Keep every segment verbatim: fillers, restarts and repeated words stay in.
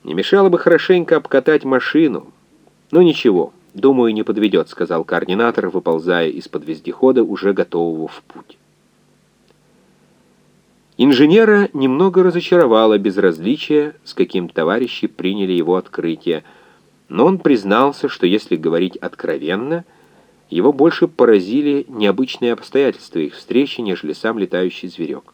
Не мешало бы хорошенько обкатать машину. Ну ничего, думаю, не подведет», — сказал координатор, выползая из-под вездехода, уже готового в путь. Инженера немного разочаровало безразличие, с каким товарищи приняли его открытие, но он признался, что, если говорить откровенно, его больше поразили необычные обстоятельства их встречи, нежели сам летающий зверек.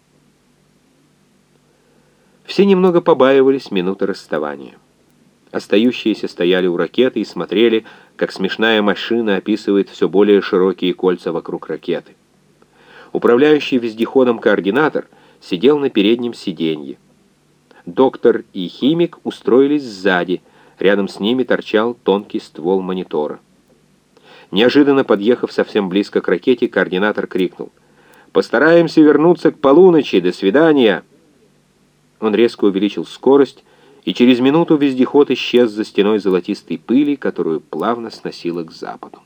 Все немного побаивались минуты расставания. Остающиеся стояли у ракеты и смотрели, как смешная машина описывает все более широкие кольца вокруг ракеты. Управляющий вездеходом координатор сидел на переднем сиденье. Доктор и химик устроились сзади, рядом с ними торчал тонкий ствол монитора. Неожиданно подъехав совсем близко к ракете, координатор крикнул: «Постараемся вернуться к полуночи! До свидания!» Он резко увеличил скорость, и через минуту вездеход исчез за стеной золотистой пыли, которую плавно сносило к западу.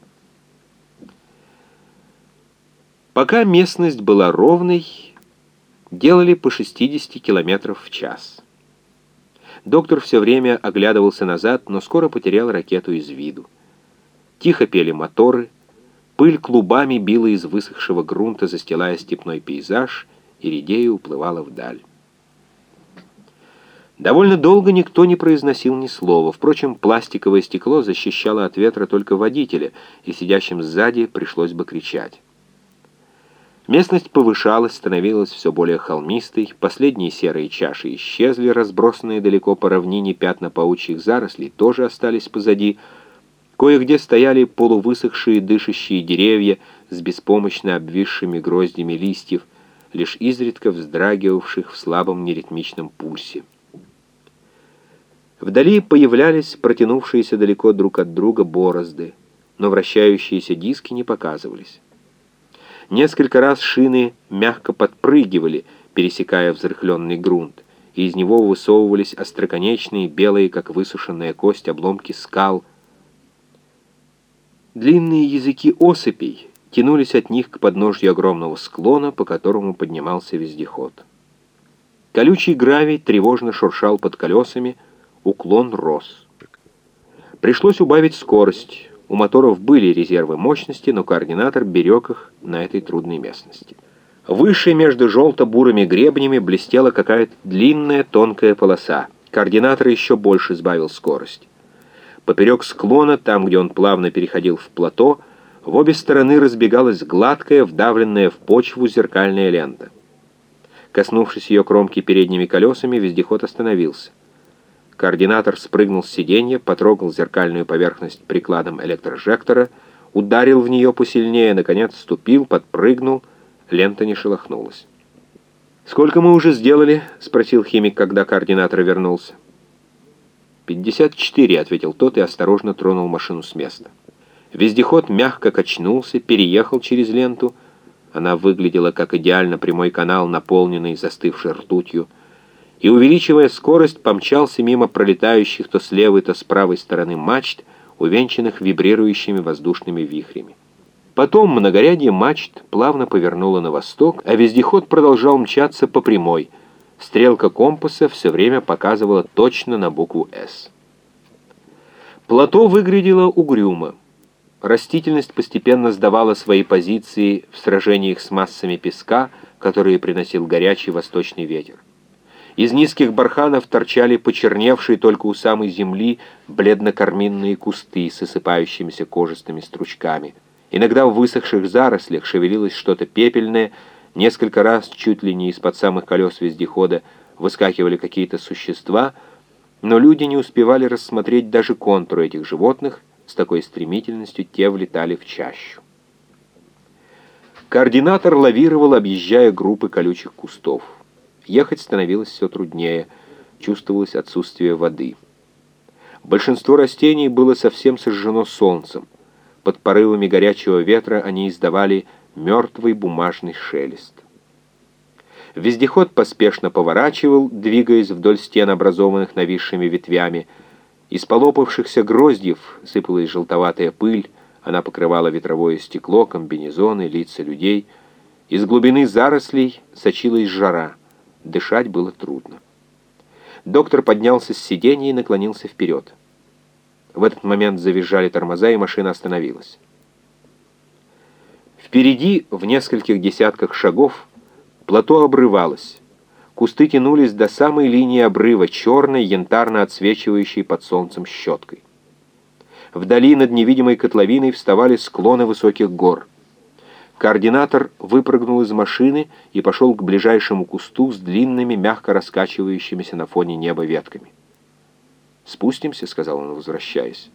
Пока местность была ровной, делали по шестьдесят километров в час. Доктор все время оглядывался назад, но скоро потерял ракету из виду. Тихо пели моторы, пыль клубами била из высохшего грунта, застилая степной пейзаж, и редея уплывала вдаль. Довольно долго никто не произносил ни слова. Впрочем, пластиковое стекло защищало от ветра только водителя, и сидящим сзади пришлось бы кричать. Местность повышалась, становилась все более холмистой, последние серые чаши исчезли, разбросанные далеко по равнине пятна паучьих зарослей тоже остались позади. Кое-где стояли полувысохшие дышащие деревья с беспомощно обвисшими гроздями листьев, лишь изредка вздрагивавших в слабом неритмичном пульсе. Вдали появлялись протянувшиеся далеко друг от друга борозды, но вращающиеся диски не показывались. Несколько раз шины мягко подпрыгивали, пересекая взрыхленный грунт, и из него высовывались остроконечные, белые, как высушенная кость, обломки скал. Длинные языки осыпей тянулись от них к подножью огромного склона, по которому поднимался вездеход. Колючий гравий тревожно шуршал под колесами, уклон рос. Пришлось убавить скорость. У моторов были резервы мощности, но координатор берег их на этой трудной местности. Выше между желто-бурыми гребнями блестела какая-то длинная тонкая полоса. Координатор еще больше сбавил скорость. Поперек склона, там, где он плавно переходил в плато, в обе стороны разбегалась гладкая, вдавленная в почву зеркальная лента. Коснувшись ее кромки передними колесами, вездеход остановился. Координатор спрыгнул с сиденья, потрогал зеркальную поверхность прикладом электрожектора, ударил в нее посильнее, наконец ступил, подпрыгнул, лента не шелохнулась. «Сколько мы уже сделали?» — спросил химик, когда координатор вернулся. «Пятьдесят четыре», — ответил тот и осторожно тронул машину с места. Вездеход мягко качнулся, переехал через ленту. Она выглядела как идеально прямой канал, наполненный застывшей ртутью, и, увеличивая скорость, помчался мимо пролетающих то с левой, то с правой стороны мачт, увенчанных вибрирующими воздушными вихрями. Потом многорядье мачт плавно повернуло на восток, а вездеход продолжал мчаться по прямой. Стрелка компаса все время показывала точно на букву «С». Плато выглядело угрюмо. Растительность постепенно сдавала свои позиции в сражениях с массами песка, которые приносил горячий восточный ветер. Из низких барханов торчали почерневшие только у самой земли бледно-карминные кусты с осыпающимися кожистыми стручками. Иногда в высохших зарослях шевелилось что-то пепельное, несколько раз чуть ли не из-под самых колес вездехода выскакивали какие-то существа, но люди не успевали рассмотреть даже контуры этих животных, с такой стремительностью те влетали в чащу. Координатор лавировал, объезжая группы колючих кустов. Ехать становилось все труднее, чувствовалось отсутствие воды. Большинство растений было совсем сожжено солнцем. Под порывами горячего ветра они издавали мертвый бумажный шелест. Вездеход поспешно поворачивал, двигаясь вдоль стен, образованных нависшими ветвями. Из полопавшихся гроздьев сыпалась желтоватая пыль, она покрывала ветровое стекло, комбинезоны, лица людей. Из глубины зарослей сочилась жара. Дышать было трудно. Доктор поднялся с сиденья и наклонился вперед. В этот момент завизжали тормоза, и машина остановилась. Впереди, в нескольких десятках шагов, плато обрывалось. Кусты тянулись до самой линии обрыва, черной, янтарно отсвечивающей под солнцем щеткой. Вдали над невидимой котловиной вставали склоны высоких гор. Координатор выпрыгнул из машины и пошел к ближайшему кусту с длинными, мягко раскачивающимися на фоне неба ветками. «Спустимся», — сказал он, возвращаясь.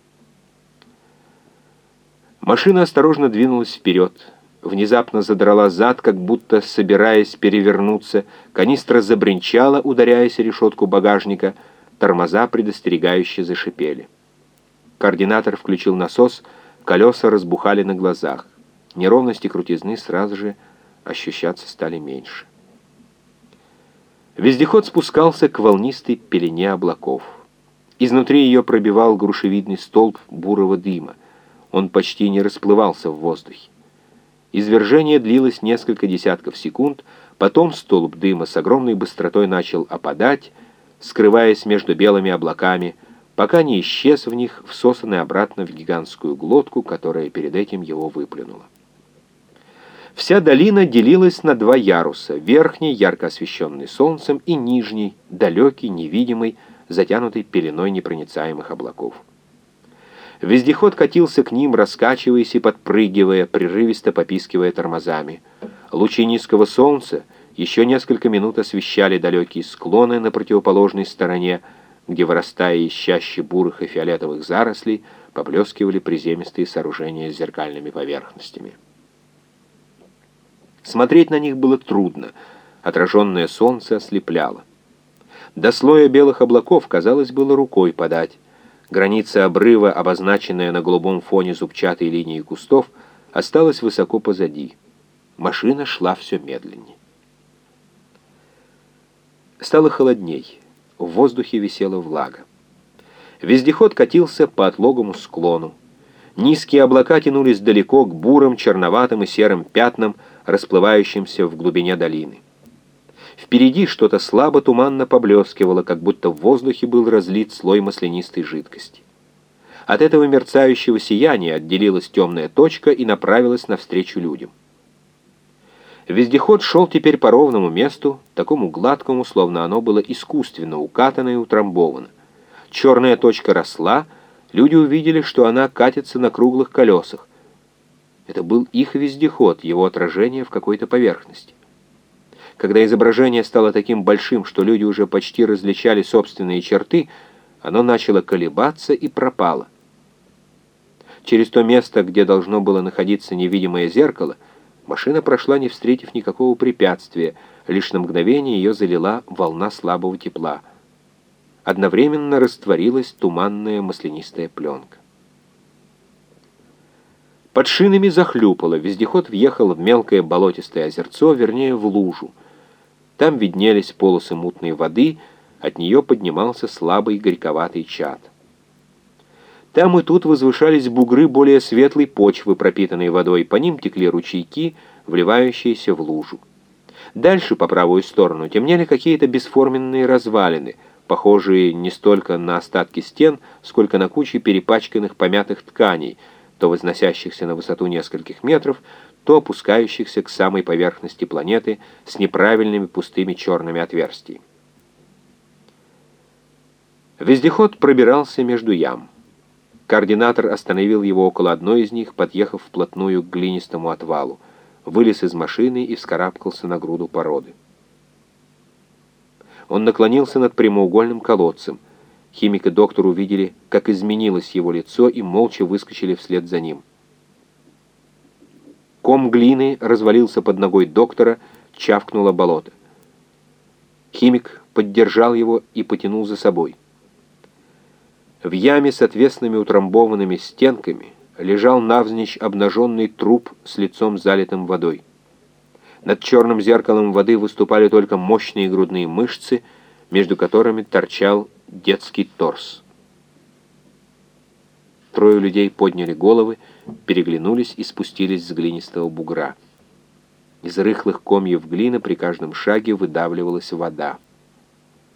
Машина осторожно двинулась вперед. Внезапно задрала зад, как будто собираясь перевернуться. Канистра забринчала, ударяясь о решетку багажника. Тормоза предостерегающе зашипели. Координатор включил насос, колеса разбухали на глазах. Неровности крутизны сразу же ощущаться стали меньше. Вездеход спускался к волнистой пелене облаков. Изнутри ее пробивал грушевидный столб бурого дыма. Он почти не расплывался в воздухе. Извержение длилось несколько десятков секунд, потом столб дыма с огромной быстротой начал опадать, скрываясь между белыми облаками, пока не исчез в них, всосанный обратно в гигантскую глотку, которая перед этим его выплюнула. Вся долина делилась на два яруса: верхний, ярко освещенный солнцем, и нижний, далекий, невидимый, затянутый пеленой непроницаемых облаков. Вездеход катился к ним, раскачиваясь и подпрыгивая, прерывисто попискивая тормозами. Лучи низкого солнца еще несколько минут освещали далекие склоны на противоположной стороне, где, вырастая из чащи бурых и фиолетовых зарослей, поблескивали приземистые сооружения с зеркальными поверхностями. Смотреть на них было трудно, отраженное солнце ослепляло. До слоя белых облаков, казалось, было рукой подать. Граница обрыва, обозначенная на голубом фоне зубчатой линии кустов, осталась высоко позади. Машина шла все медленнее. Стало холодней. В воздухе висела влага. Вездеход катился по отлогому склону. Низкие облака тянулись далеко к бурым, черноватым и серым пятнам, расплывающимся в глубине долины. Впереди что-то слабо туманно поблескивало, как будто в воздухе был разлит слой маслянистой жидкости. От этого мерцающего сияния отделилась темная точка и направилась навстречу людям. Вездеход шел теперь по ровному месту, такому гладкому, словно оно было искусственно укатано и утрамбовано. Черная точка росла, люди увидели, что она катится на круглых колесах. Это был их вездеход, его отражение в какой-то поверхности. Когда изображение стало таким большим, что люди уже почти различали собственные черты, оно начало колебаться и пропало. Через то место, где должно было находиться невидимое зеркало, машина прошла, не встретив никакого препятствия, лишь на мгновение ее залила волна слабого тепла. Одновременно растворилась туманная маслянистая пленка. Под шинами захлюпало, вездеход въехал в мелкое болотистое озерцо, вернее, в лужу. Там виднелись полосы мутной воды, от нее поднимался слабый горьковатый чад. Там и тут возвышались бугры более светлой почвы, пропитанной водой, по ним текли ручейки, вливающиеся в лужу. Дальше, по правую сторону, темнели какие-то бесформенные развалины, похожие не столько на остатки стен, сколько на кучи перепачканных помятых тканей, то возносящихся на высоту нескольких метров, то опускающихся к самой поверхности планеты с неправильными пустыми черными отверстиями. Вездеход пробирался между ям. Координатор остановил его около одной из них, подъехав вплотную к глинистому отвалу, вылез из машины и вскарабкался на груду породы. Он наклонился над прямоугольным колодцем. Химик и доктор увидели, как изменилось его лицо, и молча выскочили вслед за ним. Ком глины развалился под ногой доктора, чавкнуло болото. Химик поддержал его и потянул за собой. В яме с отвесными утрамбованными стенками лежал навзничь обнаженный труп с лицом залитым водой. Над черным зеркалом воды выступали только мощные грудные мышцы, между которыми торчал детский торс. Трое людей подняли головы, переглянулись и спустились с глинистого бугра. Из рыхлых комьев глины при каждом шаге выдавливалась вода.